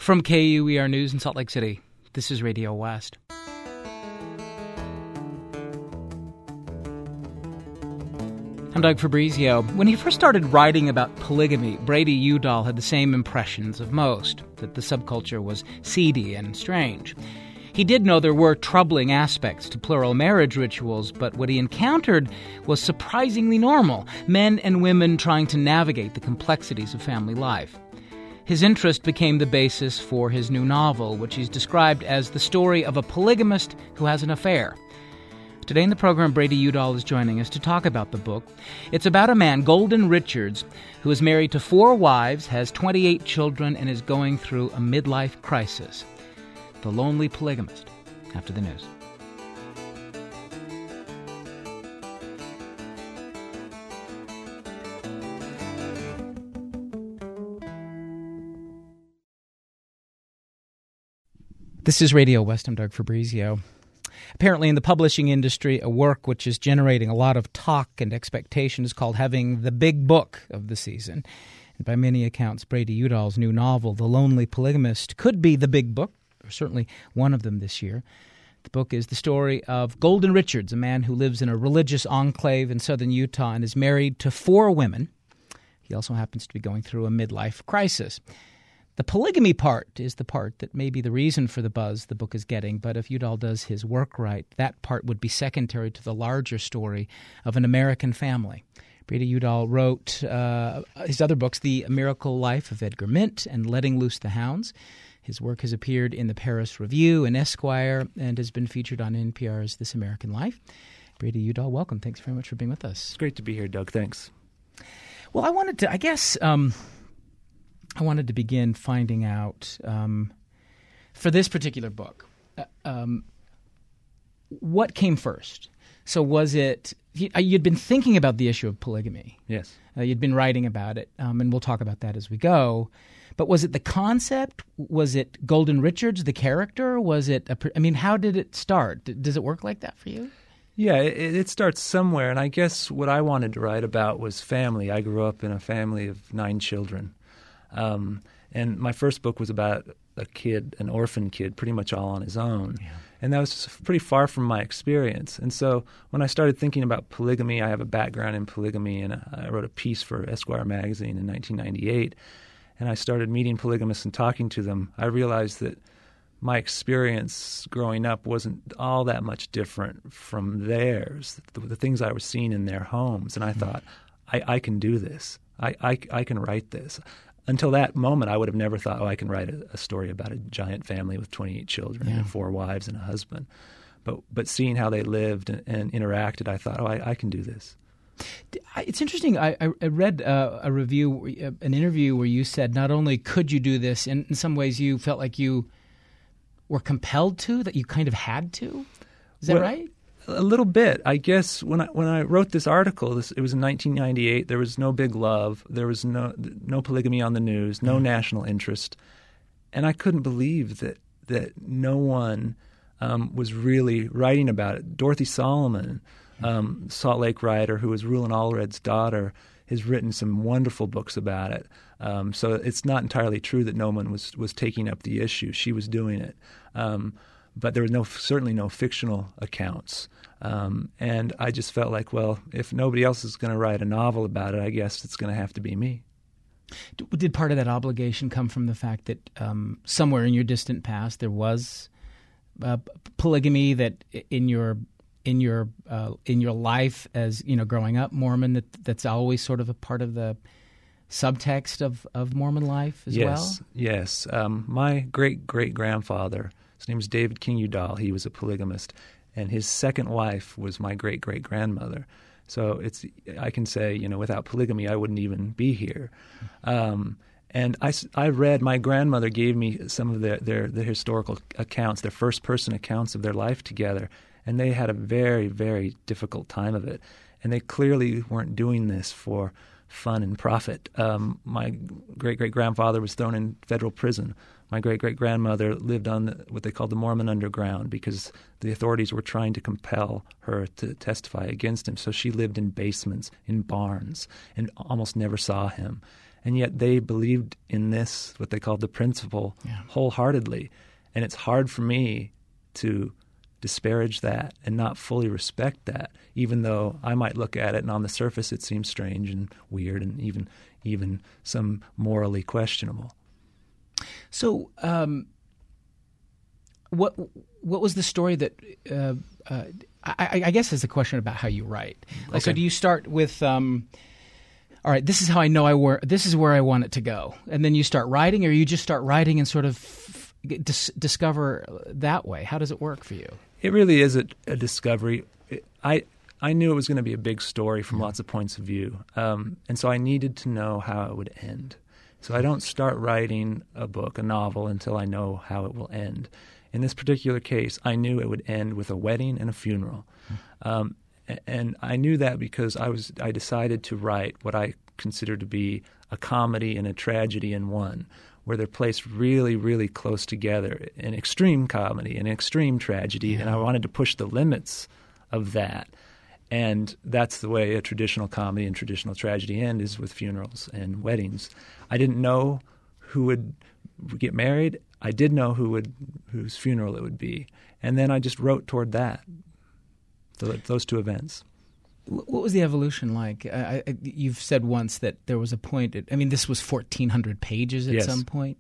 From KUER News in Salt Lake City, this is Radio West. I'm Doug Fabrizio. When he first started writing about polygamy, Brady Udall had the same impressions of most, that the subculture was seedy and strange. He did know there were troubling aspects to plural marriage rituals, but what he encountered was surprisingly normal, men and women trying to navigate the complexities of family life. His interest became the basis for his new novel, which he's described as the story of a polygamist who has an affair. Today in the program, Brady Udall is joining us to talk about the book. It's about a man, Golden Richards, who is married to 4 wives, has 28 children, and is going through a midlife crisis. The Lonely Polygamist, after the news. This is Radio West. I'm Doug Fabrizio. Apparently in the publishing industry, a work which is generating a lot of talk and expectation is called having the big book of the season. And by many accounts, Brady Udall's new novel, The Lonely Polygamist, could be the big book, or certainly one of them this year. The book is the story of Golden Richards, a man who lives in a religious enclave in southern Utah and is married to 4 women. He also happens to be going through a midlife crisis. The polygamy part is the part that may be the reason for the buzz the book is getting, but if Udall does his work right, that part would be secondary to the larger story of an American family. Brady Udall wrote his other books, The Miracle Life of Edgar Mint and Letting Loose the Hounds. His work has appeared in the Paris Review and Esquire and has been featured on NPR's This American Life. Brady Udall, welcome. Thanks very much for being with us. It's great to be here, Doug. Thanks. Well, I wanted to begin finding out, for this particular book, what came first? So was it, you'd been thinking about the issue of polygamy. Yes. You'd been writing about it, and we'll talk about that as we go. But was it the concept? Was it Golden Richards, the character? Was it, how did it start? Does it work like that for you? Yeah, it starts somewhere, and I guess what I wanted to write about was family. I grew up in a family of 9 children. And my first book was about a kid, an orphan kid, pretty much all on his own. Yeah. And that was pretty far from my experience. And so when I started thinking about polygamy, I have a background in polygamy, and I wrote a piece for Esquire magazine in 1998. And I started meeting polygamists and talking to them. I realized that my experience growing up wasn't all that much different from theirs, the things I was seeing in their homes. And I thought, I can do this. I can write this. Until that moment, I would have never thought, I can write a story about a giant family with 28 children and 4 wives and a husband. But seeing how they lived and interacted, I thought, I can do this. It's interesting. I read a review, an interview where you said not only could you do this, in some ways you felt like you were compelled to, that you kind of had to. Is that right? A little bit. I guess when I wrote this article, it was in 1998. There was no big love. There was no polygamy on the news, no national interest. And I couldn't believe that no one was really writing about it. Dorothy Solomon, Salt Lake writer who was Rulon Allred's daughter, has written some wonderful books about it. So it's not entirely true that no one was taking up the issue. She was doing it. But there was certainly no fictional accounts. And I just felt like, well, if nobody else is going to write a novel about it, I guess it's going to have to be me. Did part of that obligation come from the fact that somewhere in your distant past there was polygamy, that in your life as growing up Mormon, that's always sort of a part of the subtext of Mormon life as well? Yes. My great-great-grandfather, his name is David King Udall. He was a polygamist, and his second wife was my great-great-grandmother. So I can say, without polygamy, I wouldn't even be here. And I read, my grandmother gave me some of their historical accounts, their first-person accounts of their life together, and they had a very, very difficult time of it. And they clearly weren't doing this for fun and profit. My great-great-grandfather was thrown in federal prison. My great-great-grandmother lived on what they called the Mormon Underground because the authorities were trying to compel her to testify against him. So she lived in basements, in barns, and almost never saw him. and yet they believed in this, what they called the principle, wholeheartedly. And it's hard for me to disparage that and not fully respect that, even though I might look at it and on the surface it seems strange and weird and even some morally questionable. So, what was the story that? I guess is a question about how you write. Like, okay. So do you start with, all right, this is how I know this is where I want it to go, and then you start writing, or you just start writing and sort of discover that way? How does it work for you? It really is a discovery. I knew it was going to be a big story from lots of points of view, and so I needed to know how it would end. So I don't start writing a book, a novel, until I know how it will end. In this particular case, I knew it would end with a wedding and a funeral, and I knew that because I decided to write what I consider to be a comedy and a tragedy in one, where they're placed really, really close together, an extreme comedy, an extreme tragedy, and I wanted to push the limits of that. And that's the way a traditional comedy and traditional tragedy end, is with funerals and weddings. I didn't know who would get married. I did know whose funeral it would be. And then I just wrote toward that, those two events. What was the evolution like? You've said once that there was a point. This was 1,400 pages at some point.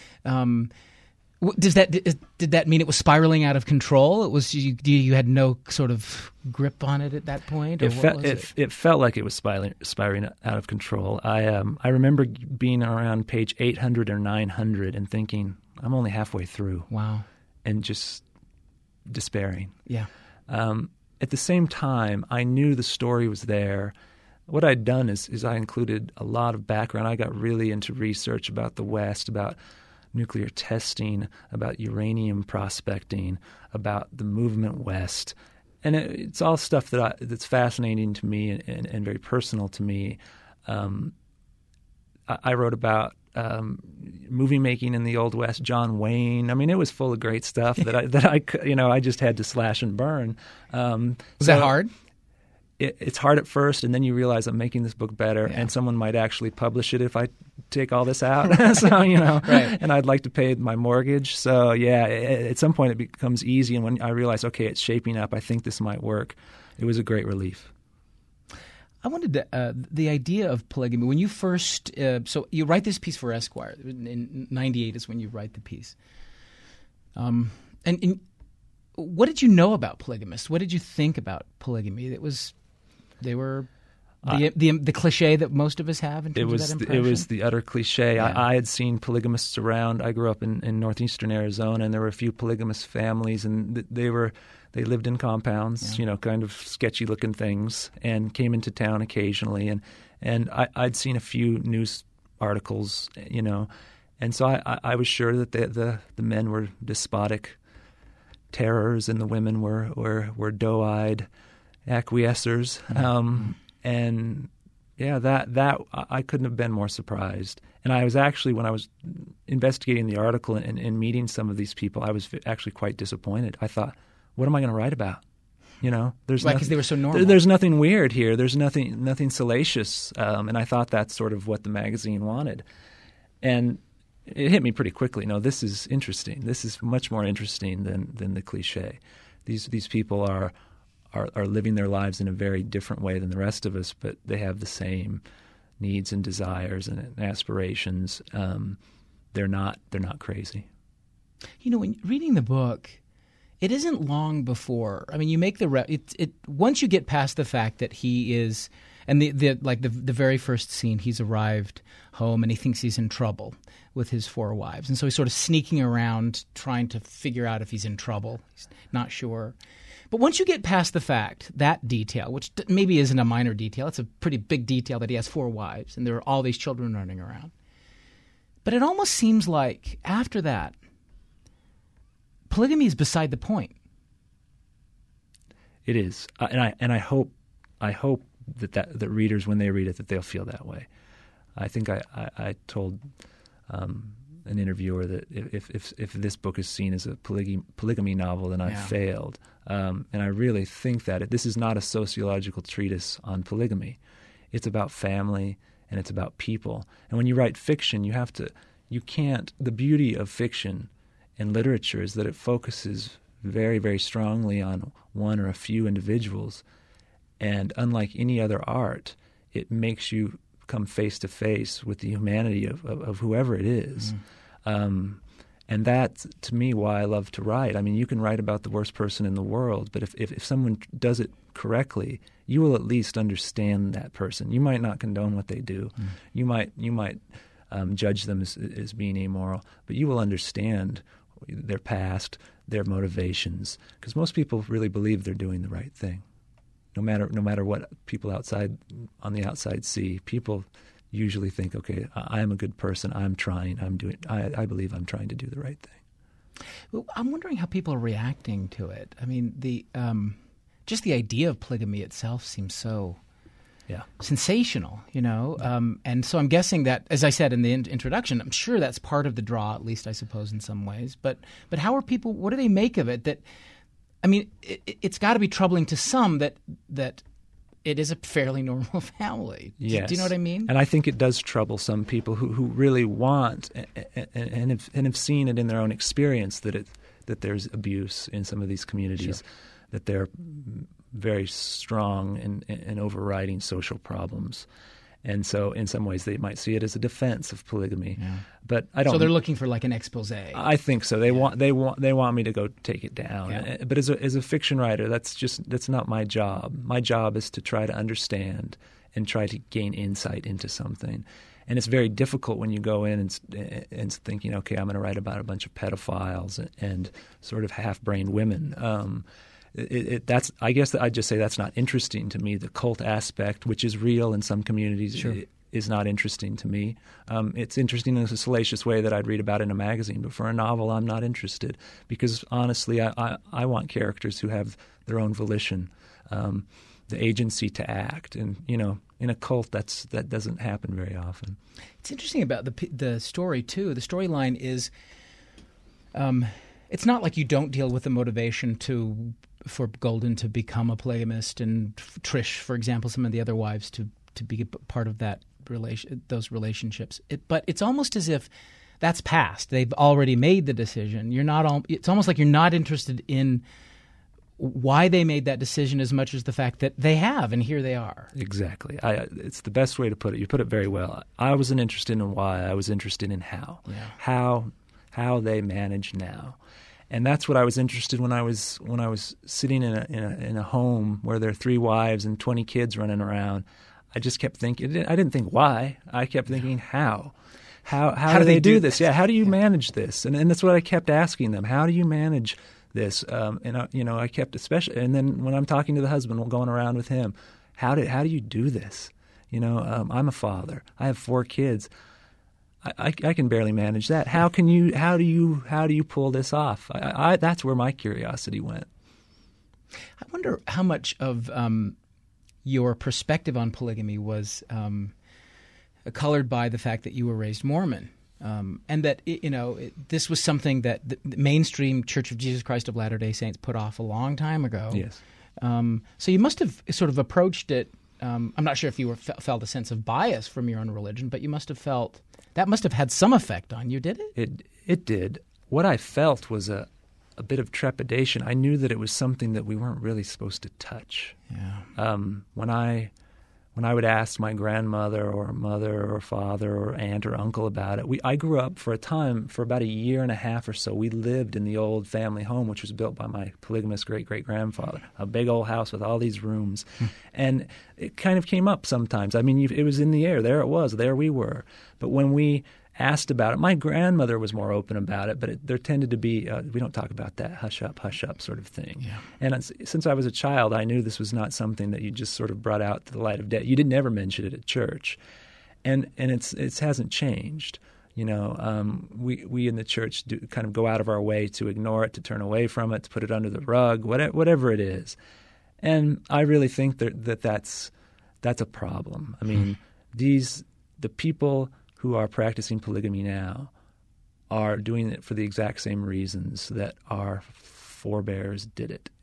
Did that mean it was spiraling out of control? It was you had no sort of grip on it at that point? Or it felt like it was spiraling out of control. I remember being around page 800 or 900 and thinking, I'm only halfway through. Wow. And just despairing. Yeah. At the same time, I knew the story was there. What I'd done is I included a lot of background. I got really into research about the West, about nuclear testing, about uranium prospecting, about the movement West. And it's all stuff that's fascinating to me and very personal to me. I wrote about movie making in the Old West, John Wayne. It was full of great stuff that I just had to slash and burn. Was that hard? It's hard at first, and then you realize I'm making this book better, and someone might actually publish it if I take all this out. So right. And I'd like to pay my mortgage. So at some point it becomes easy, and when I realize, okay, it's shaping up, I think this might work. It was a great relief. I wanted to, the idea of polygamy, when you first, so you write this piece for Esquire, in 98 is when you write the piece. And what did you know about polygamists? What did you think about polygamy? They were the cliche that most of us have in terms of that impression? It was the utter cliche. Yeah. I had seen polygamists around. I grew up in northeastern Arizona, and there were a few polygamous families, and they lived in compounds, kind of sketchy-looking things, and came into town occasionally. And I'd seen a few news articles, and so I was sure that the men were despotic terrors and the women were doe-eyed acquiescers. And that I couldn't have been more surprised. And I was actually, when I was investigating the article and meeting some of these people, I was actually quite disappointed. I thought, what am I going to write about? There's because they were so normal. There's nothing weird here. There's nothing salacious. And I thought that's sort of what the magazine wanted. And it hit me pretty quickly. No, this is interesting. This is much more interesting than the cliche. These people are living their lives in a very different way than the rest of us, but they have the same needs and desires and aspirations. They're not crazy. When reading the book, it isn't long before. You make once you get past the fact that he is, and the very first scene, he's arrived home and he thinks he's in trouble with his 4 wives, and so he's sort of sneaking around trying to figure out if he's in trouble. He's not sure. But once you get past the fact, that detail, which maybe isn't a minor detail, it's a pretty big detail that he has 4 wives and there are all these children running around. But it almost seems like after that, polygamy is beside the point. It is, and I hope that readers, when they read it, that they'll feel that way. I think I told an interviewer that if this book is seen as a polygamy novel, then I've failed. And I really think that this is not a sociological treatise on polygamy. It's about family. and it's about people. And when you write fiction, the beauty of fiction and literature is that it focuses very, very strongly on one or a few individuals. And unlike any other art, it makes you come face to face with the humanity of whoever it is. And that's, to me, why I love to write. I mean, you can write about the worst person in the world, but if someone does it correctly, you will at least understand that person. You might not condone what they do. You might judge them as being amoral, but you will understand their past, their motivations, because most people really believe they're doing the right thing. No matter what people on the outside see, people usually think, okay, I am a good person. I believe I'm trying to do the right thing. Well, I'm wondering how people are reacting to it. I mean, just the idea of polygamy itself seems so sensational, and so I'm guessing that, as I said in the introduction, I'm sure that's part of the draw, at least I suppose in some ways. But how are people? What do they make of it? It's got to be troubling to some that it is a fairly normal family. Yes. Do you know what I mean? And I think it does trouble some people who really want and have seen it in their own experience that there's abuse in some of these communities, that they're very strong in overriding social problems. And so in some ways they might see it as a defense of polygamy. Yeah. But I don't. So they're looking for like an expose. I think so. They want me to go take it down. Yeah. But as a fiction writer, that's not my job. My job is to try to understand and try to gain insight into something. And it's very difficult when you go in and thinking, okay, I'm going to write about a bunch of pedophiles and sort of half-brained women. I guess I'd just say that's not interesting to me. The cult aspect, which is real in some communities, is not interesting to me. It's interesting in a salacious way that I'd read about in a magazine, but for a novel, I'm not interested because honestly, I want characters who have their own volition, the agency to act, and in a cult that doesn't happen very often. It's interesting about the story too. The storyline is, it's not like you don't deal with the motivation for Golden to become a polygamist and Trish, for example, some of the other wives to be part of those relationships. But it's almost as if that's past. They've already made the decision. It's almost like you're not interested in why they made that decision as much as the fact that they have, and here they are. Exactly. It's the best way to put it. You put it very well. I wasn't interested in why. I was interested in how. Yeah. How they manage now. And that's what I was interested when I was sitting in a home where there are 3 wives and 20 kids running around. I just kept thinking. I didn't think why. I kept thinking how. How do they do this? Yeah. How do you manage this? And that's what I kept asking them. How do you manage this? I kept especially. And then when I'm talking to the husband, going around with him, how do you do this? I'm a father. I have 4 kids. I can barely manage that. How do you pull this off? That's where my curiosity went. I wonder how much of your perspective on polygamy was colored by the fact that you were raised Mormon, and that this was something that the mainstream Church of Jesus Christ of Latter-day Saints put off a long time ago. Yes. So you must have sort of approached it. I'm not sure if you felt a sense of bias from your own religion, but you must have felt that must have had some effect on you, did it? It did. What I felt was a bit of trepidation. I knew that it was something that we weren't really supposed to touch. Yeah. When I would ask my grandmother or mother or father or aunt or uncle about it, I grew up for about a year and a half or so. We lived in the old family home, which was built by my polygamous great-great-grandfather, a big old house with all these rooms. And it kind of came up sometimes. I mean, it was in the air. There it was. There we were. But when we asked about it, my grandmother was more open about it, but there tended to be, we don't talk about that, hush up sort of thing. Yeah. And since I was a child, I knew this was not something that you just sort of brought out to the light of day. You didn't ever mention it at church. And it hasn't changed. We in the church do kind of go out of our way to ignore it, to turn away from it, to put it under the rug, whatever it is. And I really think that's a problem. I mean, the people who are practicing polygamy now are doing it for the exact same reasons that our forebears did it.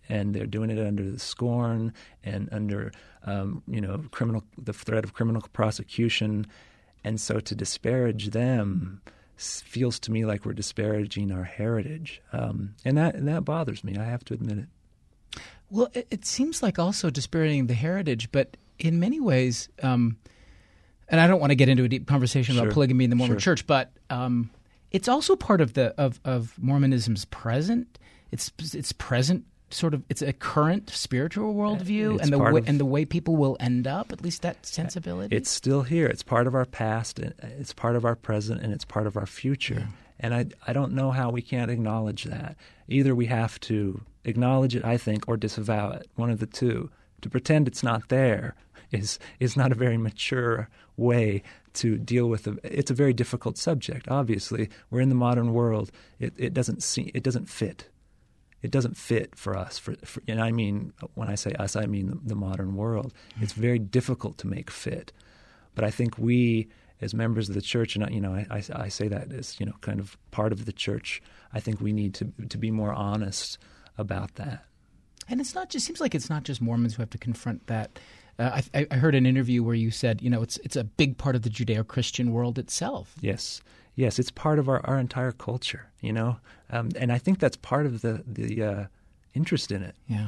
and they're doing it under the scorn and under the threat of criminal prosecution. And so to disparage them feels to me like we're disparaging our heritage, and that bothers me. I have to admit it. Well, it seems like also disparaging the heritage, but in many ways, and I don't want to get into a deep conversation about polygamy in the Mormon Church, but it's also part of of Mormonism's present. It's present. Sort of, it's a current spiritual worldview, and the way people will end up. At least that sensibility. It's still here. It's part of our past. It's part of our present, and it's part of our future. Yeah. And I don't know how we can't acknowledge that. Either we have to acknowledge it, I think, or disavow it. One of the two. To pretend it's not there is not a very mature way to deal with it. It's a very difficult subject. Obviously, we're in the modern world. It doesn't fit. It doesn't fit for us. And I mean, when I say us, I mean the modern world. It's very difficult to make fit. But I think we, as members of the church, and I say that as kind of part of the church, I think we need to be more honest about that. And it's not just seems like it's not just Mormons who have to confront that. I heard an interview where you said, it's a big part of the Judeo-Christian world itself. Yes, it's part of our entire culture, and I think that's part of the interest in it. Yeah,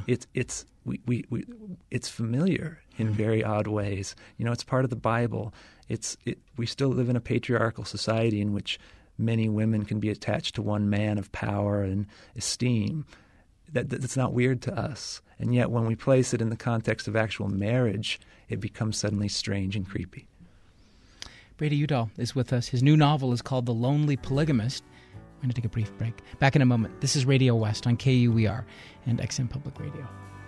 it's familiar in very odd ways. It's part of the Bible. We still live in a patriarchal society in which many women can be attached to one man of power and esteem. That's not weird to us, and yet when we place it in the context of actual marriage, it becomes suddenly strange and creepy. Brady Udall is with us. His new novel is called The Lonely Polygamist. We're going to take a brief break. Back in a moment. This is Radio West on KUER and XM Public Radio.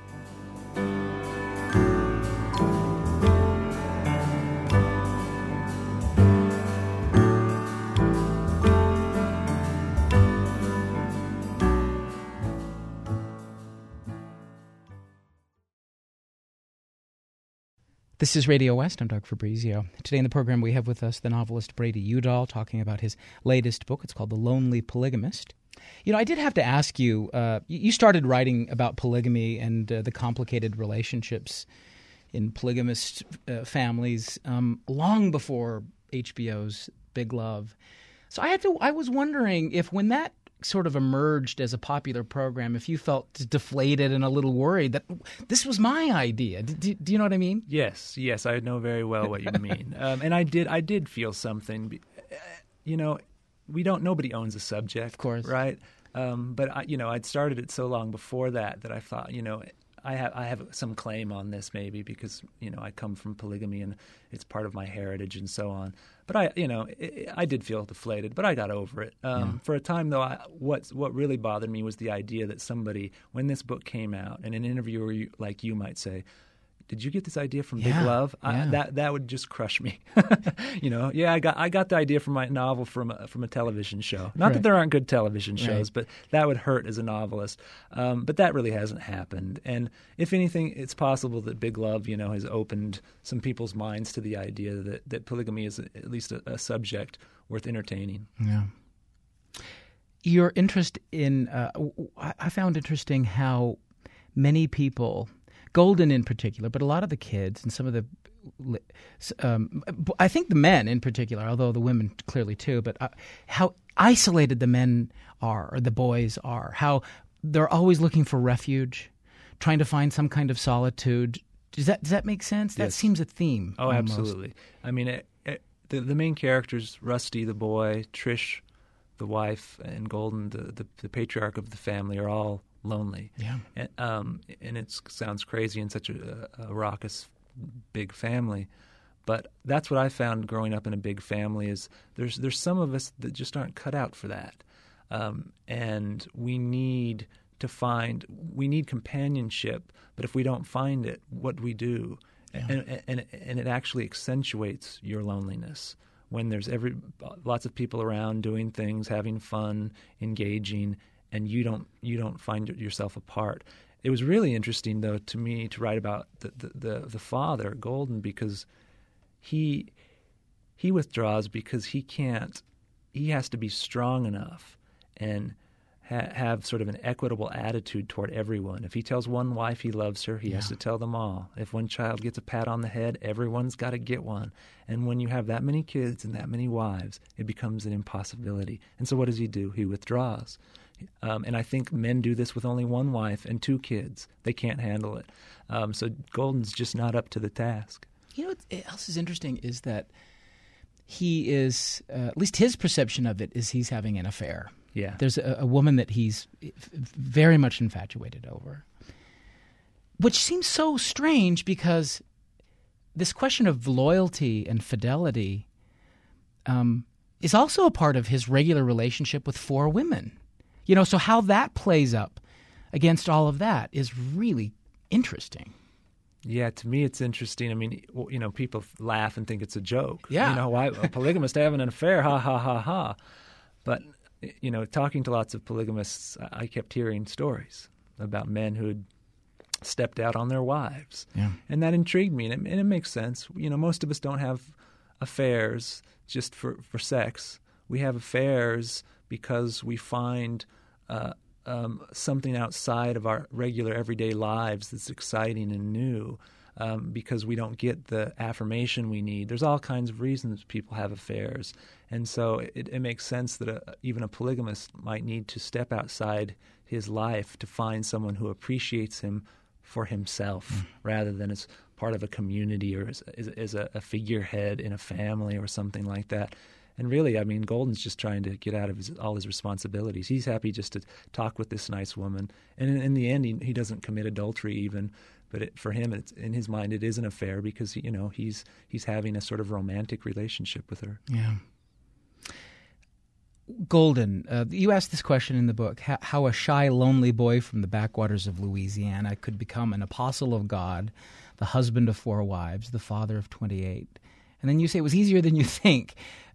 This is Radio West. I'm Doug Fabrizio. Today in the program we have with us the novelist Brady Udall talking about his latest book. It's called The Lonely Polygamist. I did have to ask you, you started writing about polygamy and the complicated relationships in polygamist families long before HBO's Big Love. So I was wondering if when that sort of emerged as a popular program, if you felt deflated and a little worried that this was my idea. Do you know what I mean? Yes, I know very well what you mean. And I did feel something. Nobody owns a subject, of course, right? But I'd started it so long before that I thought, I have some claim on this maybe because I come from polygamy and it's part of my heritage and so on. But I did feel deflated, but I got over it. For a time though, what really bothered me was the idea that somebody, when this book came out, and an interviewer like you might say, "Did you get this idea from Big Love?" That would just crush me. I got the idea from my novel from a television show. Not that there aren't good television shows, but that would hurt as a novelist. But that really hasn't happened. And if anything, it's possible that Big Love, has opened some people's minds to the idea that polygamy is at least a subject worth entertaining. Yeah. Your interest in I found interesting how many people, Golden in particular, but a lot of the kids and some of the I think the men in particular, although the women clearly too, but how isolated the men are, or the boys are, how they're always looking for refuge, trying to find some kind of solitude. Does that make sense? That seems a theme. Oh, almost. Absolutely. I mean, the main characters, Rusty the boy, Trish the wife, and Golden the patriarch of the family, are all lonely. Yeah. And it sounds crazy in such a raucous, big family. But that's what I found growing up in a big family is there's some of us that just aren't cut out for that. And we need companionship, but if we don't find it, what do we do? Yeah. And it actually accentuates your loneliness when there's lots of people around doing things, having fun, engaging, and you don't find yourself apart. It was really interesting, though, to me to write about the father, Golden, because he withdraws because he has to be strong enough and have sort of an equitable attitude toward everyone. If he tells one wife he loves her, he has to tell them all. If one child gets a pat on the head, everyone's got to get one. And when you have that many kids and that many wives, it becomes an impossibility. And so what does he do? He withdraws. And I think men do this with only one wife and 2 kids. They can't handle it. So Golden's just not up to the task. You know what else is interesting is that he is, at least his perception of it is he's having an affair. Yeah. There's a woman that he's very much infatuated over, which seems so strange because this question of loyalty and fidelity is also a part of his regular relationship with 4 women. You know, so how that plays up against all of that is really interesting. Yeah, to me it's interesting. I mean, you know, people laugh and think it's a joke. Yeah. You know, why a polygamist having an affair, ha, ha, ha, ha. But, you know, talking to lots of polygamists, I kept hearing stories about men who had stepped out on their wives. Yeah. And that intrigued me, and it makes sense. You know, most of us don't have affairs just for sex. We have affairs because we find something outside of our regular everyday lives that's exciting and new, because we don't get the affirmation we need. There's all kinds of reasons people have affairs. And so it makes sense that even a polygamist might need to step outside his life to find someone who appreciates him for himself rather than as part of a community or as a figurehead in a family or something like that. And really, I mean, Golden's just trying to get out of all his responsibilities. He's happy just to talk with this nice woman. And in the end, he doesn't commit adultery even. But for him, in his mind, it is an affair because, you know, he's having a sort of romantic relationship with her. Yeah. Golden, you asked this question in the book, how a shy, lonely boy from the backwaters of Louisiana could become an apostle of God, the husband of 4 wives, the father of 28. And then you say it was easier than you think.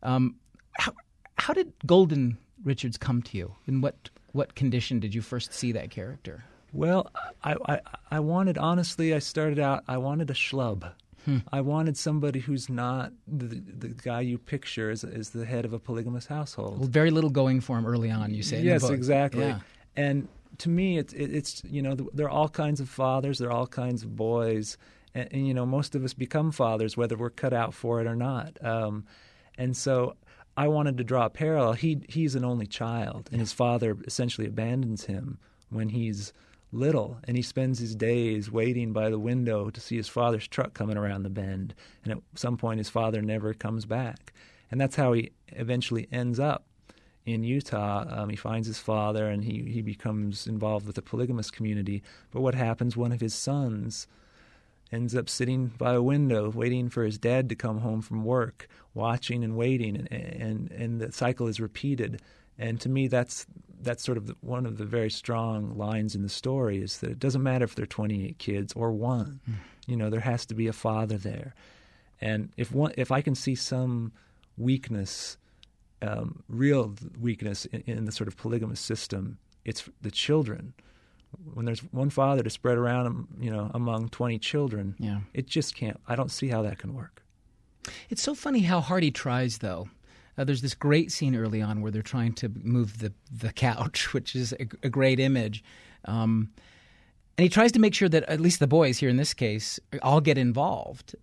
How did Golden Richards come to you? In what condition did you first see that character? Well, I wanted, honestly, I started out, I wanted a schlub. I wanted somebody who's not the guy you picture as the head of a polygamous household. Well, very little going for him early on, you say in the book. Yes, exactly. Yeah. And to me, it's you know, there are all kinds of fathers, there are all kinds of boys, and you know, most of us become fathers whether we're cut out for it or not. And so I wanted to draw a parallel. He's an only child, and his father essentially abandons him when he's little, and he spends his days waiting by the window to see his father's truck coming around the bend. And at some point, his father never comes back. And that's how he eventually ends up in Utah. He finds his father, and he becomes involved with the polygamous community. But what happens? One of his sons ends up sitting by a window waiting for his dad to come home from work, watching and waiting, and the cycle is repeated. And to me, that's sort of one of the very strong lines in the story, is that it doesn't matter if there are 28 kids or 1. You know, there has to be a father there. And if I can see some weakness, real weakness in the sort of polygamous system, it's the children. When there's one father to spread around, you know, among 20 children, it just can't. I don't see how that can work. It's so funny how hard he tries, though. There's this great scene early on where they're trying to move the couch, which is a great image. And he tries to make sure that at least the boys here in this case all get involved,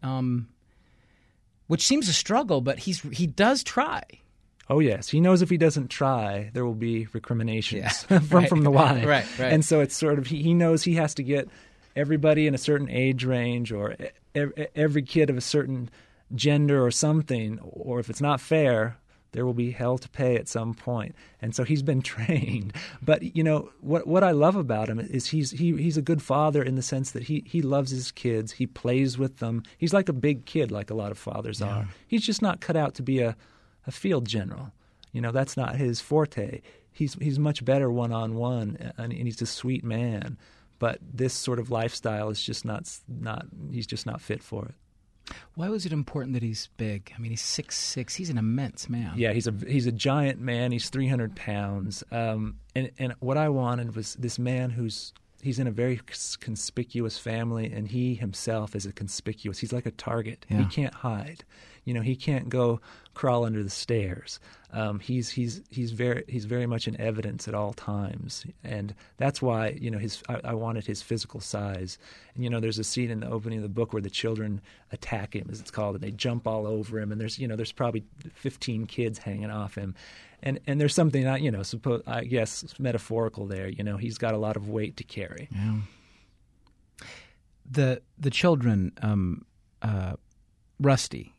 which seems a struggle, but he does try. Oh, yes. He knows if he doesn't try, there will be recriminations from the wife. Right. And so it's sort of, he knows he has to get everybody in a certain age range, or every kid of a certain gender or something, or if it's not fair, there will be hell to pay at some point. And so he's been trained. But, you know, what I love about him is he's a good father in the sense that he loves his kids. He plays with them. He's like a big kid, like a lot of fathers are. He's just not cut out to be a field general. You know, that's not his forte. He's much better one-on-one, and he's a sweet man. But this sort of lifestyle is just not he's just not fit for it. Why was it important that he's big? I mean, he's 6'6". He's an immense man. Yeah, he's a giant man. He's 300 pounds. And what I wanted was this man he's he's in a very conspicuous family, and he himself is he's like a target. Yeah. He can't hide. He can't go crawl under the stairs. He's very much in evidence at all times, and that's why I wanted his physical size. And there's a scene in the opening of the book where the children attack him, as it's called, and they jump all over him, and there's probably 15 kids hanging off him, and there's something I guess metaphorical there. He's got a lot of weight to carry. Yeah. The children, Rusty.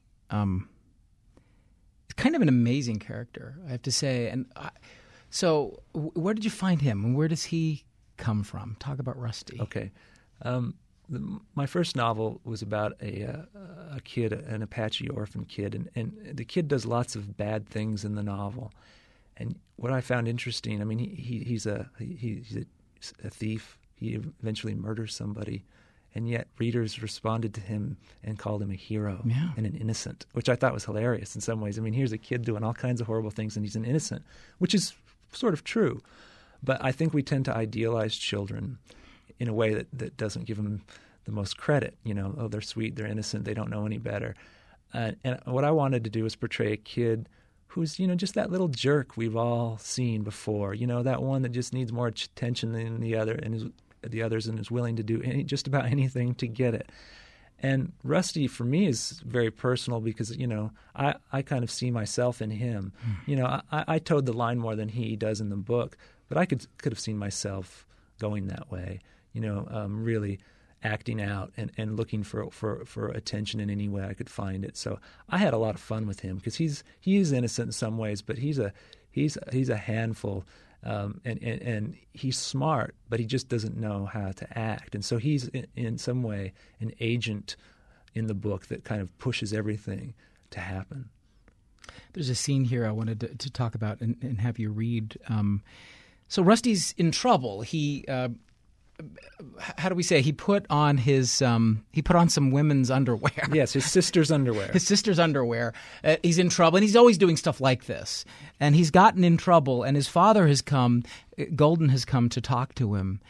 It's kind of an amazing character, I have to say. And so, where did you find him, and where does he come from? Talk about Rusty. Okay, my first novel was about a kid, an Apache orphan kid, and the kid does lots of bad things in the novel. And what I found interesting, I mean, he's a thief. He eventually murders somebody. And yet readers responded to him and called him a hero and an innocent, which I thought was hilarious in some ways. I mean, here's a kid doing all kinds of horrible things, and he's an innocent, which is sort of true. But I think we tend to idealize children in a way that doesn't give them the most credit. Oh, they're sweet, they're innocent, they don't know any better. And what I wanted to do was portray a kid who's, just that little jerk we've all seen before. That one that just needs more attention than the other the others and is willing to do just about anything to get it. And Rusty, for me, is very personal because, I kind of see myself in him. I towed the line more than he does in the book, but I could have seen myself going that way, really acting out and looking for attention in any way I could find it. So I had a lot of fun with him because he is innocent in some ways, but he's a handful. And he's smart, but he just doesn't know how to act. And so he's in some way an agent in the book that kind of pushes everything to happen. There's a scene here I wanted to talk about and have you read. So Rusty's in trouble. He how do we say? He put on some women's underwear. Yes, his sister's underwear. His sister's underwear. He's in trouble, and he's always doing stuff like this. And he's gotten in trouble, and his father has come. Golden has come to talk to him,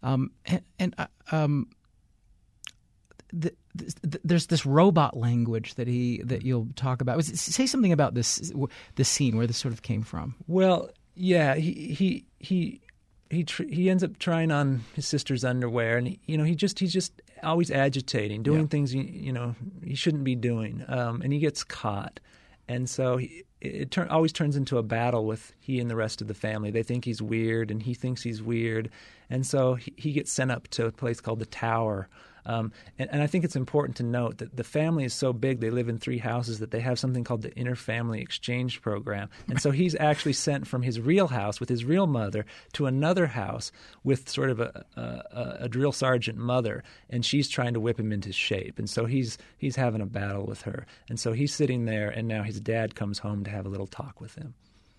there's this robot language that you'll talk about. Say something about this scene where this sort of came from. Well, yeah, he ends up trying on his sister's underwear, and he's just always agitating, doing things he shouldn't be doing, and he gets caught, and so it always turns into a battle with he and the rest of the family. They think he's weird, and he thinks he's weird, and so he gets sent up to a place called the Tower. And I think it's important to note that the family is so big, they live in 3 houses, that they have something called the Inter-Family Exchange Program. And so he's actually sent from his real house with his real mother to another house with sort of a drill sergeant mother, and she's trying to whip him into shape. And so he's having a battle with her. And so he's sitting there, and now his dad comes home to have a little talk with him.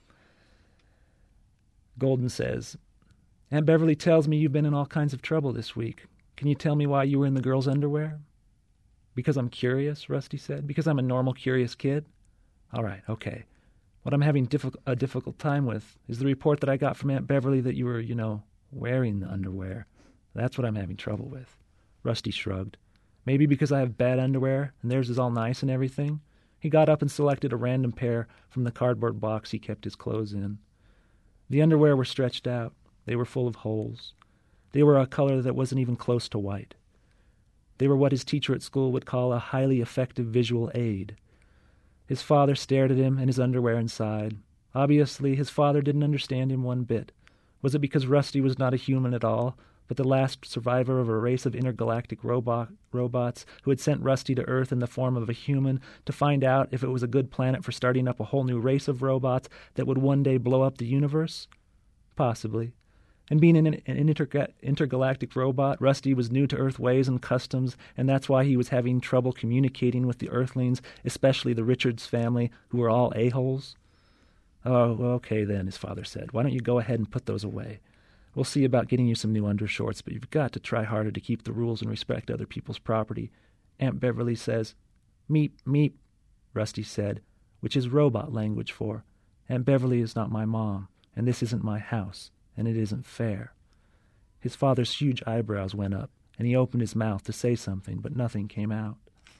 Golden says, "Aunt Beverly tells me you've been in all kinds of trouble this week. Can you tell me why you were in the girls' underwear?" "Because I'm curious," Rusty said. "Because I'm a normal, curious kid?" "All right, okay. What I'm having a difficult time with is the report that I got from Aunt Beverly that you were, wearing the underwear. That's what I'm having trouble with." Rusty shrugged. "Maybe because I have bad underwear and theirs is all nice and everything?" He got up and selected a random pair from the cardboard box he kept his clothes in. The underwear were stretched out. They were full of holes. They were a color that wasn't even close to white. They were what his teacher at school would call a highly effective visual aid. His father stared at him and his underwear and sighed. Obviously, his father didn't understand him one bit. Was it because Rusty was not a human at all, but the last survivor of a race of intergalactic robots who had sent Rusty to Earth in the form of a human to find out if it was a good planet for starting up a whole new race of robots that would one day blow up the universe? Possibly. And being an intergalactic robot, Rusty was new to Earth ways and customs, and that's why he was having trouble communicating with the Earthlings, especially the Richards family, who were all a-holes. "Oh, okay then," his father said. "Why don't you go ahead and put those away? We'll see about getting you some new undershorts, but you've got to try harder to keep the rules and respect other people's property. Aunt Beverly says," "Meep, meep," Rusty said, which is robot language for, "Aunt Beverly is not my mom, and this isn't my house. And it isn't fair." His father's huge eyebrows went up, and he opened his mouth to say something, but nothing came out.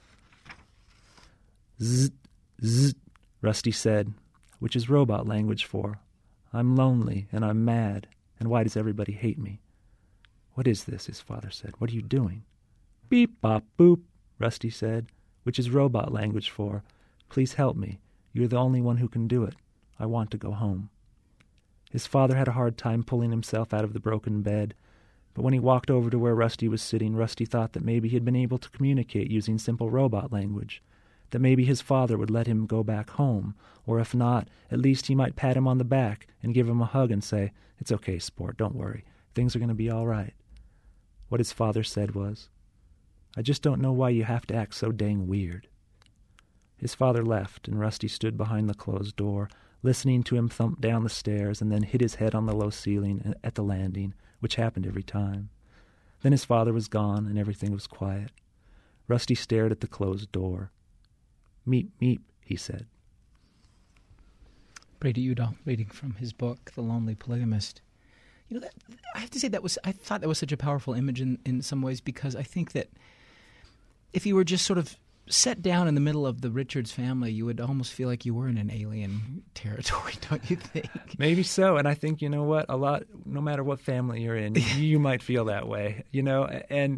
Zzz, zzz, Rusty said, which is robot language for, I'm lonely, and I'm mad, and why does everybody hate me? What is this? His father said. What are you doing? Beep, bop, boop, Rusty said, which is robot language for, please help me. You're the only one who can do it. I want to go home. His father had a hard time pulling himself out of the broken bed, but when he walked over to where Rusty was sitting, Rusty thought that maybe he had been able to communicate using simple robot language, that maybe his father would let him go back home, or if not, at least he might pat him on the back and give him a hug and say, it's okay, sport, don't worry. Things are going to be all right. What his father said was, I just don't know why you have to act so dang weird. His father left, and Rusty stood behind the closed door, listening to him thump down the stairs and then hit his head on the low ceiling at the landing, which happened every time. Then his father was gone, and everything was quiet. Rusty stared at the closed door. Meep, meep, he said. Brady Udall, reading from his book, The Lonely Polygamist. You know, I have to say I thought that was such a powerful image in some ways, because I think that if you were just sort of set down in the middle of the Richards family, you would almost feel like you were in an alien territory, don't you think? Maybe so. And I think, you know what, no matter what family you're in, you might feel that way, you know, and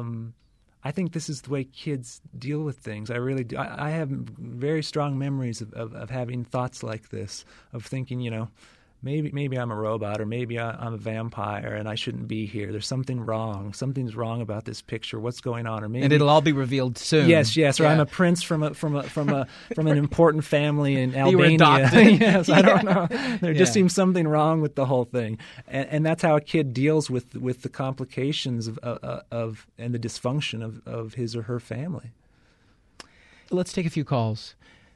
I think this is the way kids deal with things. I really do. I have very strong memories of having thoughts like this, of thinking, you know, maybe I'm a robot, or maybe I'm a vampire and I shouldn't be here. There's something wrong. Something's wrong about this picture. What's going on? Or maybe, and it'll all be revealed soon. Yes. Or yeah. I'm a prince from an important family in Albania. You were adopted. Yes, I don't know. There just seems something wrong with the whole thing, and that's how a kid deals with the complications of and the dysfunction of his or her family. Let's take a few calls.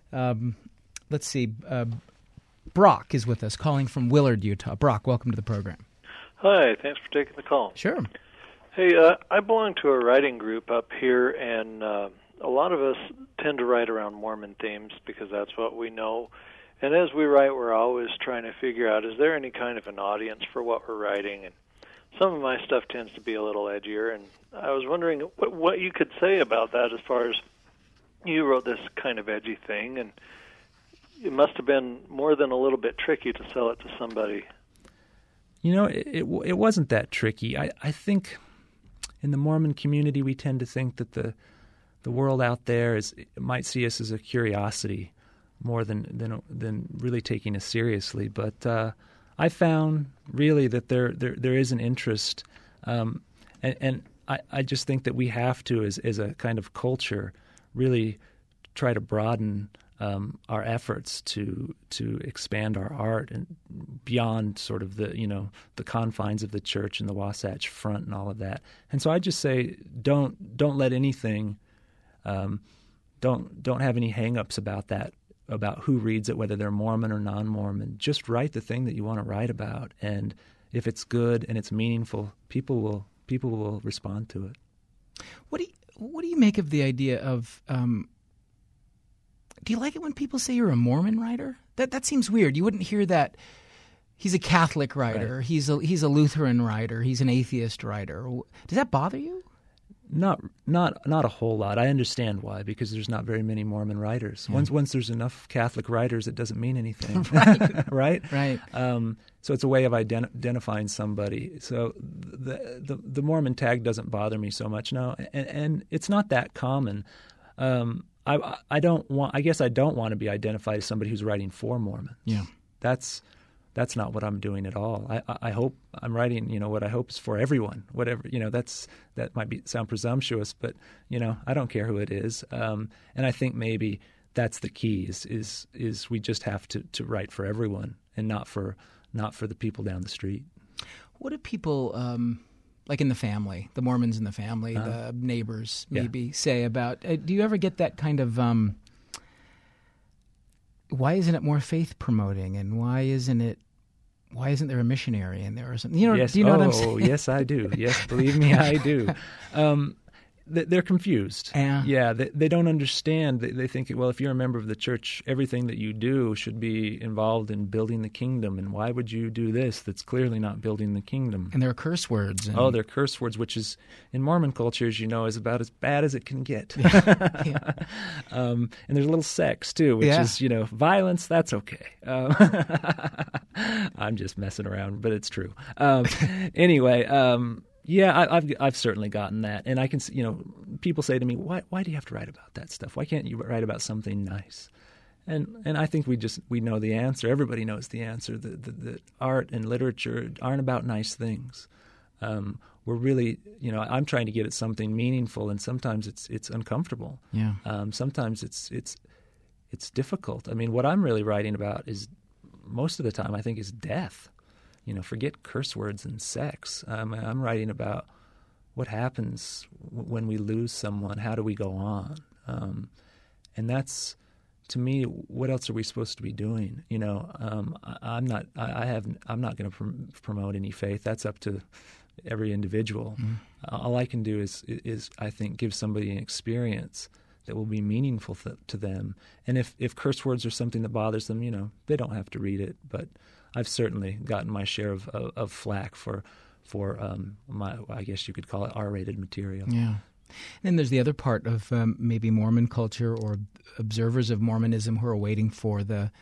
Let's see. Brock is with us, calling from Willard, Utah. Brock, welcome to the program. Hi, thanks for taking the call. Sure. Hey, I belong to a writing group up here, and a lot of us tend to write around Mormon themes because that's what we know. And as we write, we're always trying to figure out, is there any kind of an audience for what we're writing? And some of my stuff tends to be a little edgier, and I was wondering what you could say about that, as far as you wrote this kind of edgy thing, and it must have been more than a little bit tricky to sell it to somebody. You know, it wasn't that tricky. I think in the Mormon community we tend to think that the world out there might see us as a curiosity more than really taking us seriously. But I found really that there is an interest, and I just think that we have to, as a kind of culture, really try to broaden our efforts to expand our art and beyond sort of the confines of the church and the Wasatch Front and all of that. And so I just say don't let anything don't have any hang-ups about that, about who reads it, whether they're Mormon or non-Mormon. Just write the thing that you want to write about, and if it's good and it's meaningful, people will respond to it. What do you make of the idea of do you like it when people say you're a Mormon writer? That seems weird. You wouldn't hear that. He's a Catholic writer. Right. He's a Lutheran writer. He's an atheist writer. Does that bother you? Not a whole lot. I understand why, because there's not very many Mormon writers. Yeah. Once there's enough Catholic writers, it doesn't mean anything. Right. Right. So it's a way of identifying somebody. So the Mormon tag doesn't bother me so much now, and it's not that common. I don't want to be identified as somebody who's writing for Mormons. Yeah. That's not what I'm doing at all. I hope I'm writing, what I hope is for everyone. Whatever, that might sound presumptuous, but I don't care who it is. And I think maybe that's the key is we just have to write for everyone and not for the people down the street. What do people like in the family, the Mormons in the family, the neighbors maybe say about? Do you ever get that kind of? Why isn't it more faith promoting, and why isn't there a missionary in there or something? Yes. Do you know what I'm saying? Yes, I do. Yes, believe me, I do. They're confused. Yeah. They don't understand. They think, well, if you're a member of the church, everything that you do should be involved in building the kingdom. And why would you do this that's clearly not building the kingdom? And there are curse words. They're curse words, which is, in Mormon culture, as you know, is about as bad as it can get. Yeah. And there's a little sex, too, which is, violence, that's okay. I'm just messing around, but it's true. Anyway, I've certainly gotten that, and I can, people say to me, "Why do you have to write about that stuff? Why can't you write about something nice?" And I think we know the answer. Everybody knows the answer. That art and literature aren't about nice things. We're really, I'm trying to get at something meaningful, and sometimes it's uncomfortable. Yeah. Sometimes it's difficult. I mean, what I'm really writing about is, most of the time, I think, is death. Forget curse words and sex. I'm writing about what happens when we lose someone. How do we go on? And that's, to me, what else are we supposed to be doing? I'm not going to promote any faith. That's up to every individual. Mm-hmm. All I can do is I think give somebody an experience that will be meaningful to them. And if curse words are something that bothers them, they don't have to read it. But I've certainly gotten my share of flack for my, I guess you could call it, R-rated material. Yeah. And there's the other part of maybe Mormon culture or observers of Mormonism who are waiting for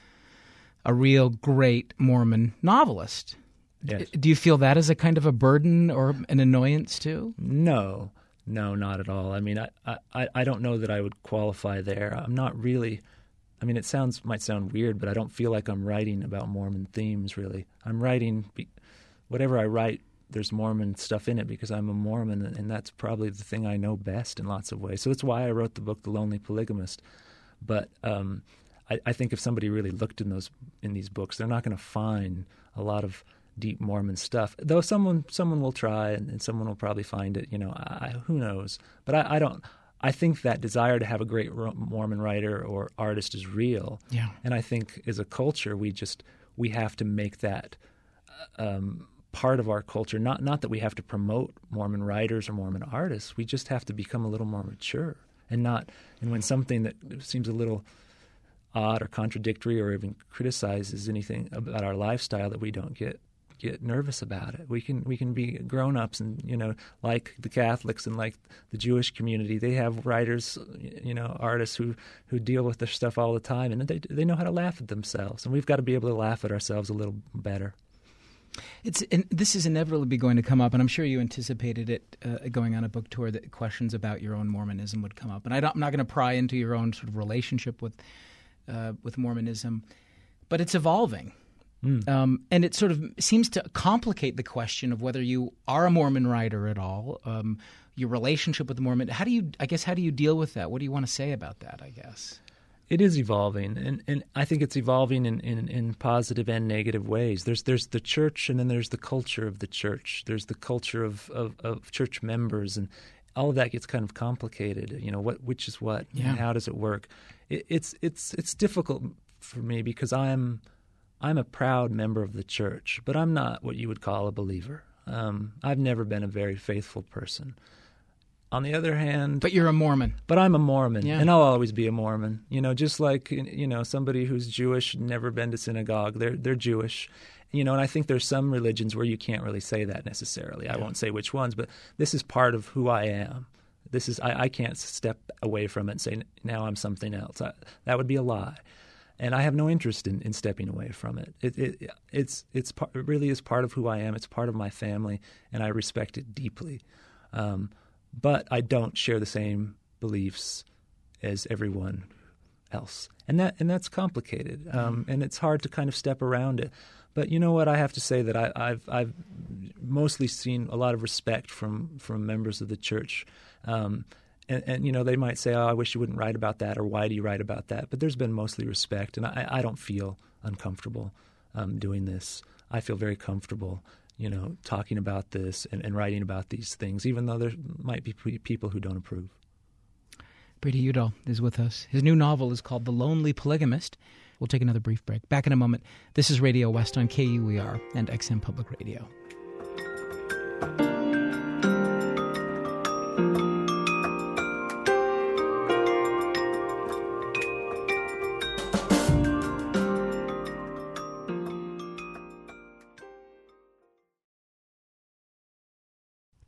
a real great Mormon novelist. Yes. Do you feel that as a kind of a burden or an annoyance too? No, not at all. I mean, I don't know that I would qualify there. I'm not really. I mean, it might sound weird, but I don't feel like I'm writing about Mormon themes, really. I'm writing, whatever I write, there's Mormon stuff in it because I'm a Mormon, and that's probably the thing I know best in lots of ways. So that's why I wrote the book, The Lonely Polygamist. But I think if somebody really looked in these books, they're not going to find a lot of deep Mormon stuff. Though someone will try, and someone will probably find it. Who knows? But I don't. I think that desire to have a great Mormon writer or artist is real. Yeah. And I think as a culture, we have to make that part of our culture. Not that we have to promote Mormon writers or Mormon artists. We just have to become a little more mature and when something that seems a little odd or contradictory or even criticizes anything about our lifestyle, that we don't get nervous about it. We can be grown-ups and, like the Catholics and like the Jewish community, they have writers, artists who deal with their stuff all the time, and they know how to laugh at themselves. And we've got to be able to laugh at ourselves a little better. This is inevitably going to come up, and I'm sure you anticipated it going on a book tour, that questions about your own Mormonism would come up. And I'm not going to pry into your own sort of relationship with Mormonism, but it's evolving. And it sort of seems to complicate the question of whether you are a Mormon writer at all, your relationship with the Mormon. How do you deal with that? What do you want to say about that, I guess? It is evolving, and I think it's evolving in positive and negative ways. There's the church, and then there's the culture of the church. There's the culture of church members, and all of that gets kind of complicated. Which is what, and how does it work? It's difficult for me because I'm a proud member of the church, but I'm not what you would call a believer. I've never been a very faithful person. On the other hand... But you're a Mormon. But I'm a Mormon, and I'll always be a Mormon. Just like, somebody who's Jewish, never been to synagogue, they're Jewish. And I think there's some religions where you can't really say that necessarily. I won't say which ones, but this is part of who I am. I can't step away from it and say, now I'm something else. That would be a lie. And I have no interest in stepping away from it. It really is part of who I am. It's part of my family, and I respect it deeply. But I don't share the same beliefs as everyone else, and that's complicated. And it's hard to kind of step around it. But you know what? I have to say that I've mostly seen a lot of respect from members of the church. And they might say, "Oh, I wish you wouldn't write about that," or "Why do you write about that?" But there's been mostly respect, and I don't feel uncomfortable doing this. I feel very comfortable, talking about this and writing about these things, even though there might be people who don't approve. Brady Udall is with us. His new novel is called The Lonely Polygamist. We'll take another brief break. Back in a moment. This is Radio West on KUER and XM Public Radio.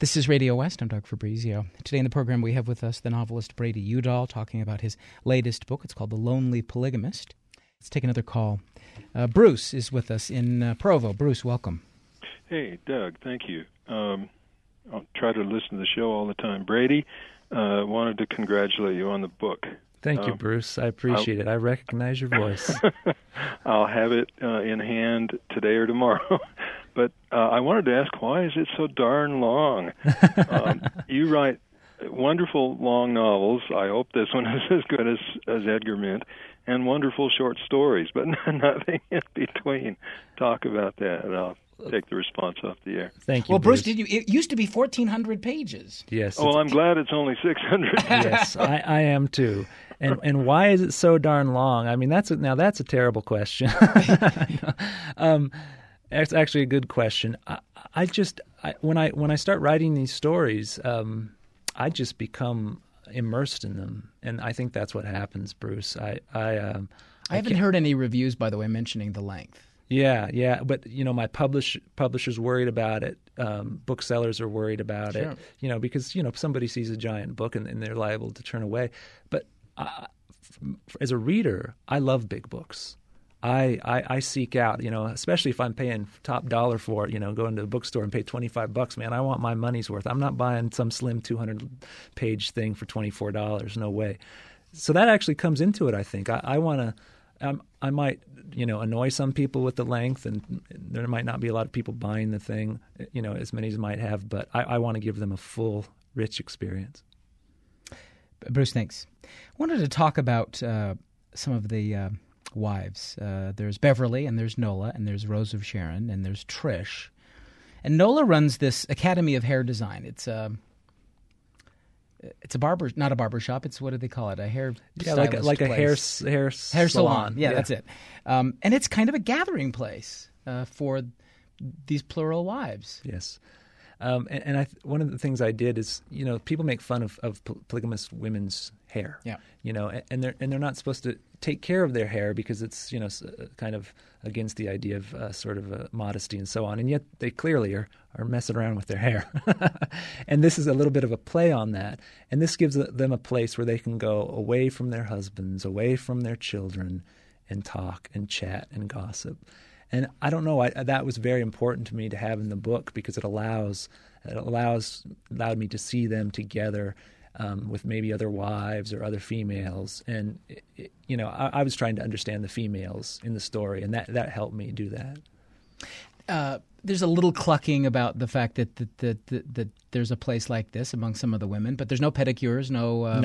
This is Radio West. I'm Doug Fabrizio. Today in the program we have with us the novelist Brady Udall talking about his latest book. It's called The Lonely Polygamist. Let's take another call. Bruce is with us in Provo. Bruce, welcome. Hey, Doug, thank you. I'll try to listen to the show all the time. Brady, wanted to congratulate you on the book. Thank you, Bruce. I appreciate it. I recognize your voice. I'll have it in hand today or tomorrow. But I wanted to ask, why is it so darn long? You write wonderful long novels. I hope this one is as good as Edgar Mint, and wonderful short stories, but nothing in between. Talk about that, and I'll take the response off the air. Thank you, Well, Bruce, it used to be 1,400 pages. Yes. Oh, I'm glad it's only 600. Yes, I am too. And why is it so darn long? I mean, that's a terrible question. It's actually a good question. When I start writing these stories, I just become immersed in them, and I think that's what happens, Bruce. I haven't heard any reviews, by the way, mentioning the length. Yeah, but my publisher's worried about it. Booksellers are worried about it. Because somebody sees a giant book and they're liable to turn away. But as a reader, I love big books. I seek out, especially if I'm paying top dollar for it, going to the bookstore and pay $25, man, I want my money's worth. I'm not buying some slim 200-page thing for $24. No way. So that actually comes into it, I think. I want to I might, annoy some people with the length, and there might not be a lot of people buying the thing, as many as might have, but I want to give them a full, rich experience. Bruce, thanks. I wanted to talk about some of the wives. There's Beverly, and there's Nola, and there's Rose of Sharon, and there's Trish. And Nola runs this Academy of Hair Design. It's a barber, not a barber shop. It's, what do they call it? A hair like a hair salon. Yeah, that's it. And it's kind of a gathering place for these plural wives. Yes. One of the things I did is, people make fun of polygamous women's hair. Yeah. And they're not supposed to take care of their hair because it's kind of against the idea of sort of modesty and so on. And yet they clearly are messing around with their hair. And this is a little bit of a play on that. And this gives them a place where they can go away from their husbands, away from their children, and talk and chat and gossip. And I don't know, that was very important to me to have in the book because it allowed me to see them together with maybe other wives or other females. And, I was trying to understand the females in the story, and that helped me do that. There's a little clucking about the fact that there's a place like this among some of the women, but there's no pedicures, no.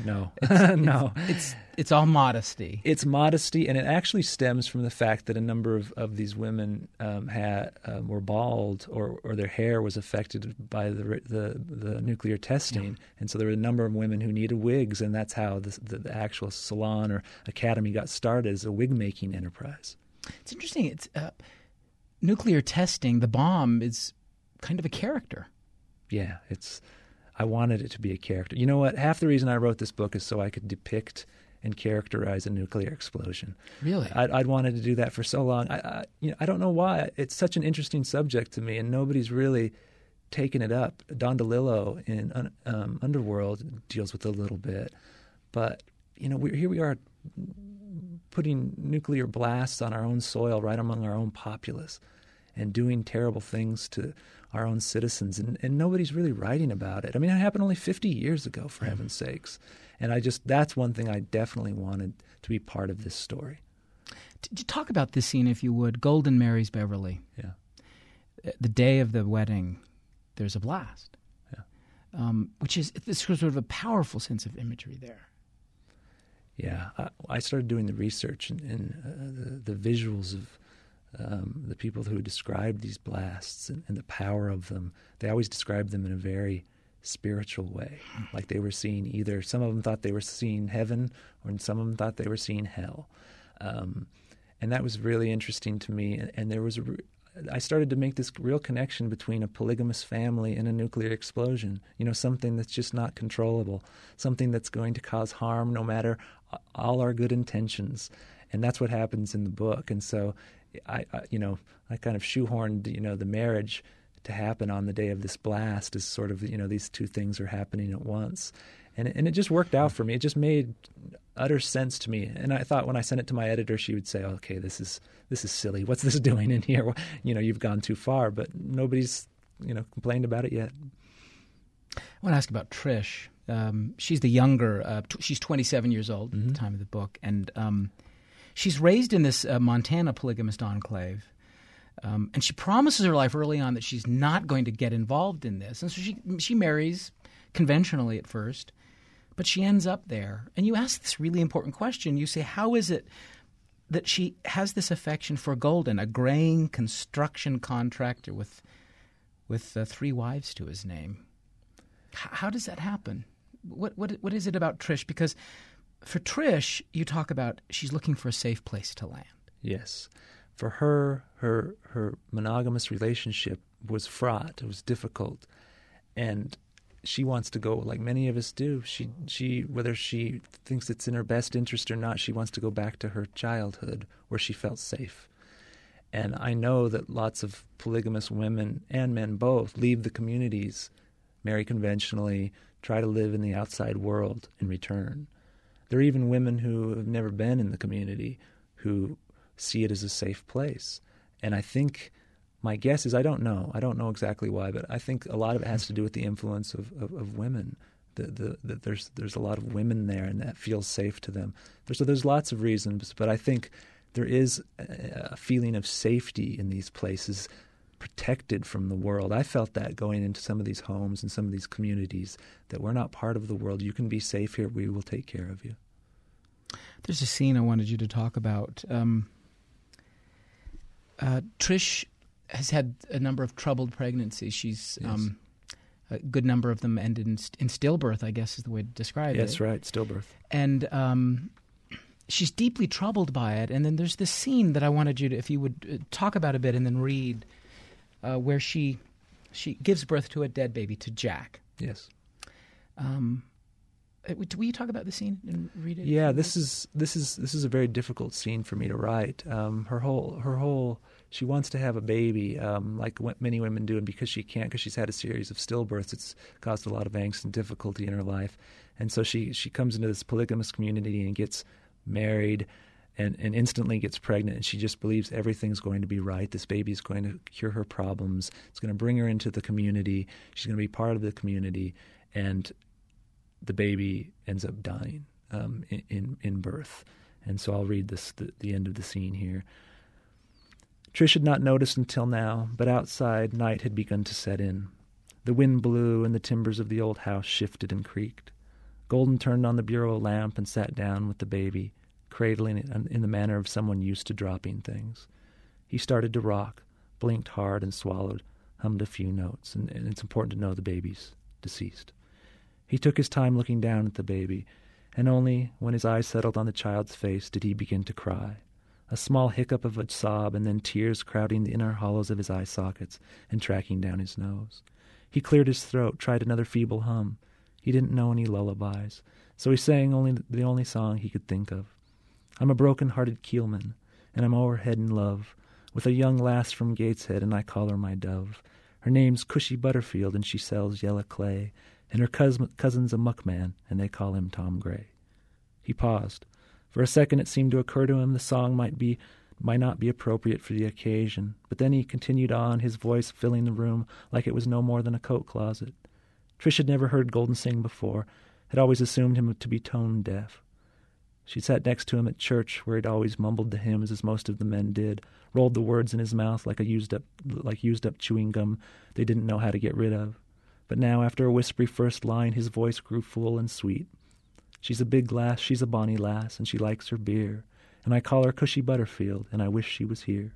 No. It's all modesty. It's modesty, and it actually stems from the fact that a number of these women were bald, or their hair was affected by the nuclear testing, and so there were a number of women who needed wigs, and that's how the actual salon or academy got started as a wig making enterprise. It's interesting. It's nuclear testing. The bomb is kind of a character. Yeah, I wanted it to be a character. You know what? Half the reason I wrote this book is so I could depict and characterize a nuclear explosion. Really? I'd wanted to do that for so long. I don't know why. It's such an interesting subject to me, and nobody's really taken it up. Don DeLillo in Underworld deals with it a little bit. But, here we are putting nuclear blasts on our own soil right among our own populace and doing terrible things to our own citizens, and nobody's really writing about it. I mean, it happened only 50 years ago, for heaven's sakes. And that's one thing I definitely wanted to be part of this story. Talk about this scene, if you would. Golden marries Beverly. Yeah. The day of the wedding, there's a blast. Yeah. Which is this sort of a powerful sense of imagery there. Yeah. I started doing the research and the visuals of the people who described these blasts and the power of them. They always described them in a very spiritual way, like they were seeing either, some of them thought they were seeing heaven, or some of them thought they were seeing hell. And that was really interesting to me. And there was I started to make this real connection between a polygamous family and a nuclear explosion, something that's just not controllable, something that's going to cause harm no matter all our good intentions. And that's what happens in the book. And so I kind of shoehorned, the marriage to happen on the day of this blast is sort of, these two things are happening at once. And it just worked out for me. It just made utter sense to me. And I thought when I sent it to my editor, she would say, okay, this is silly. What's this doing in here? You've gone too far. But nobody's, complained about it yet. I want to ask about Trish. She's the younger, she's 27 years old at the time of the book. And she's raised in this Montana polygamist enclave. And she promises her life early on that she's not going to get involved in this. And so she marries conventionally at first, but she ends up there. And you ask this really important question. You say, how is it that she has this affection for Golden, a grain construction contractor with 3 wives to his name? How does that happen? What is it about Trish? Because for Trish, you talk about she's looking for a safe place to land. Yes. For her monogamous relationship was fraught. It was difficult. And she wants to go, like many of us do. She whether she thinks it's in her best interest or not, she wants to go back to her childhood where she felt safe. And I know that lots of polygamous women and men both leave the communities, marry conventionally, try to live in the outside world in return. There are even women who have never been in the community who see it as a safe place. And I think, my guess is, I don't know exactly why, but I think a lot of it has to do with the influence of women. That there's a lot of women there, and that feels safe to them. There's lots of reasons, but I think there is a feeling of safety in these places, protected from the world. I felt that going into some of these homes and some of these communities, that we're not part of the world. You can be safe here. We will take care of you. There's a scene I wanted you to talk about. Trish has had a number of troubled pregnancies. She's a good number of them ended in stillbirth, I guess is the way to describe it. That's right, stillbirth. And she's deeply troubled by it. And then there's this scene that I wanted you to, if you would talk about a bit and then read, where she gives birth to a dead baby, to Jack. Yes. Will you talk about the scene and read it? Yeah, this is a very difficult scene for me to write. Her whole she wants to have a baby, like many women do, and because she can't, because she's had a series of stillbirths, it's caused a lot of angst and difficulty in her life. And so she comes into this polygamous community and gets married, and instantly gets pregnant, and she just believes everything's going to be right. This baby is going to cure her problems. It's going to bring her into the community. She's going to be part of the community, and the baby ends up dying in birth. And so I'll read the end of the scene here. Trish had not noticed until now, but outside night had begun to set in. The wind blew, and the timbers of the old house shifted and creaked. Golden turned on the bureau lamp and sat down with the baby, cradling it in the manner of someone used to dropping things. He started to rock, blinked hard and swallowed, hummed a few notes, and it's important to know the baby's deceased. He took his time looking down at the baby, and only when his eyes settled on the child's face did he begin to cry. A small hiccup of a sob, and then tears crowding the inner hollows of his eye sockets and tracking down his nose. He cleared his throat, tried another feeble hum. He didn't know any lullabies, so he sang the only song he could think of. I'm a broken-hearted keelman, and I'm o'erhead in love with a young lass from Gateshead, and I call her my dove. Her name's Cushy Butterfield, and she sells yellow clay, and her cousin's a muckman, and they call him Tom Gray. He paused. For a second it seemed to occur to him the song might not be appropriate for the occasion, but then he continued on, his voice filling the room like it was no more than a coat closet. Trish had never heard Golden sing before, had always assumed him to be tone deaf. She sat next to him at church, where he'd always mumbled the hymns as most of the men did, rolled the words in his mouth like used up chewing gum they didn't know how to get rid of. But now, after a whispery first line, his voice grew full and sweet. She's a big lass, she's a bonny lass, and she likes her beer, and I call her Cushy Butterfield, and I wish she was here.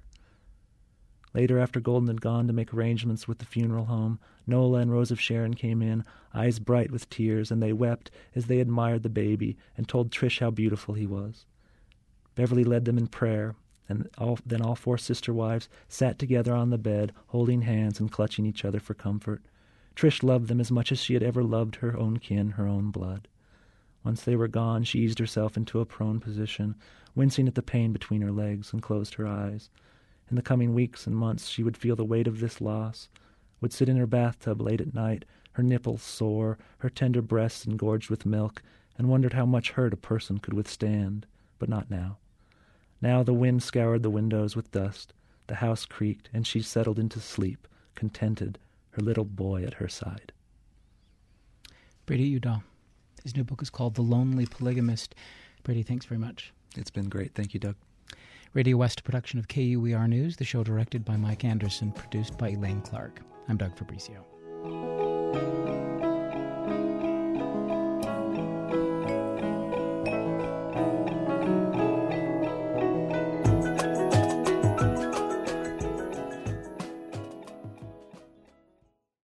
Later, after Golden had gone to make arrangements with the funeral home, Nola and Rose of Sharon came in, eyes bright with tears, and they wept as they admired the baby and told Trish how beautiful he was. Beverly led them in prayer, and then all 4 sister wives sat together on the bed, holding hands and clutching each other for comfort. Trish loved them as much as she had ever loved her own kin, her own blood. Once they were gone, she eased herself into a prone position, wincing at the pain between her legs, and closed her eyes. In the coming weeks and months she would feel the weight of this loss, would sit in her bathtub late at night, her nipples sore, her tender breasts engorged with milk, and wondered how much hurt a person could withstand. But not now. Now the wind scoured the windows with dust, the house creaked, and she settled into sleep, contented, her little boy at her side. Brady Udall. His new book is called The Lonely Polygamist. Brady, thanks very much. It's been great. Thank you, Doug. Radio West, a production of KUER News, the show directed by Mike Anderson, produced by Elaine Clark. I'm Doug Fabrizio.